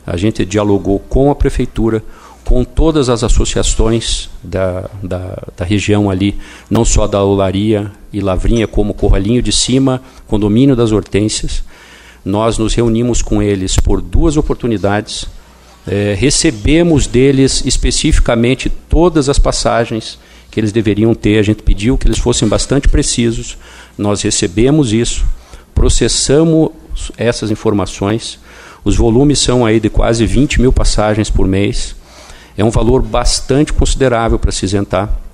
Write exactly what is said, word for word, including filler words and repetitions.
A gente dialogou com a prefeitura, com todas as associações da, da, da região ali, não só da Olaria e Lavrinha, como Corralinho de Cima, Condomínio das Hortênsias. Nós nos reunimos com eles por duas oportunidades, é, recebemos deles especificamente todas as passagens que eles deveriam ter. A gente pediu que eles fossem bastante precisos, nós recebemos isso, processamos essas informações. Os volumes são aí de quase vinte mil passagens por mês. É um valor bastante considerável para se isentar.